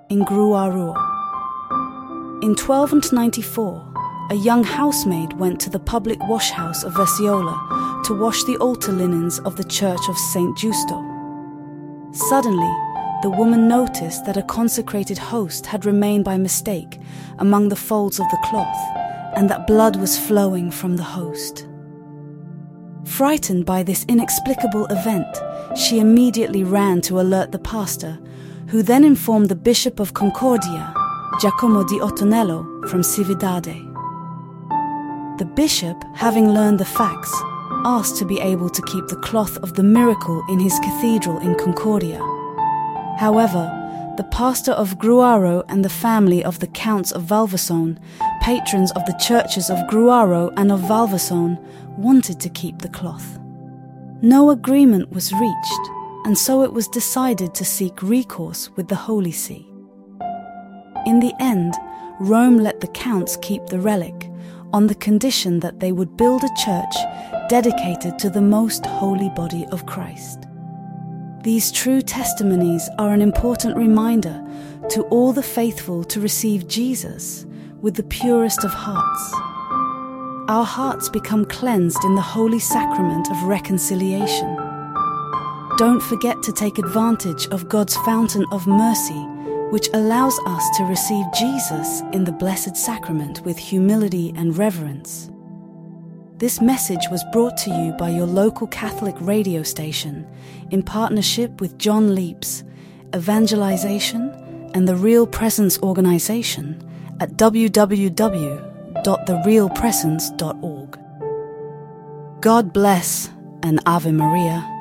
in Gruaruo. In 1294, a young housemaid went to the public washhouse of Vesiola to wash the altar linens of the church of Saint Giusto. Suddenly, the woman noticed that a consecrated host had remained by mistake among the folds of the cloth, and that blood was flowing from the host. Frightened by this inexplicable event, she immediately ran to alert the pastor, who then informed the Bishop of Concordia, Giacomo di Ottonello from Cividade. The bishop, having learned the facts, asked to be able to keep the cloth of the miracle in his cathedral in Concordia. However, the pastor of Gruaro and the family of the Counts of Valvasone, patrons of the churches of Gruaro and of Valvasone, wanted to keep the cloth. No agreement was reached, and so it was decided to seek recourse with the Holy See. In the end, Rome let the Counts keep the relic, on the condition that they would build a church dedicated to the most holy body of Christ. These true testimonies are an important reminder to all the faithful to receive Jesus with the purest of hearts. Our hearts become cleansed in the holy sacrament of reconciliation. Don't forget to take advantage of God's fountain of mercy, which allows us to receive Jesus in the Blessed Sacrament with humility and reverence. This message was brought to you by your local Catholic radio station in partnership with John Leaps, Evangelization, and the Real Presence Organization at www.therealpresence.org. God bless and Ave Maria.